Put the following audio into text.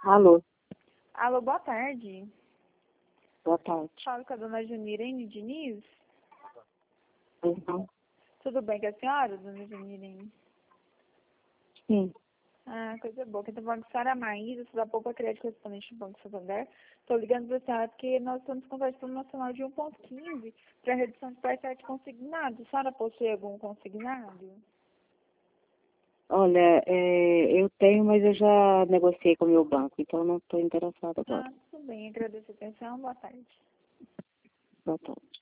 Alô, Alô, boa tarde. boa tarde. Falo com a dona Junirene Diniz. Então, Tudo bem com a senhora, dona Junirene? sim, Ah, coisa boa. Quem tá falando com a senhora Maísa, sou da Poupa Crédito Correspondente do Banco Santander. Estou ligando para a senhora porque nós estamos com a nacional de 1,15 para redução de parcela de consignado. A senhora possui algum consignado? olha, eu tenho, mas eu já negociei com o meu banco, então não estou interessada agora. Ah, tudo bem. Agradeço a atenção. Boa tarde. Boa tarde.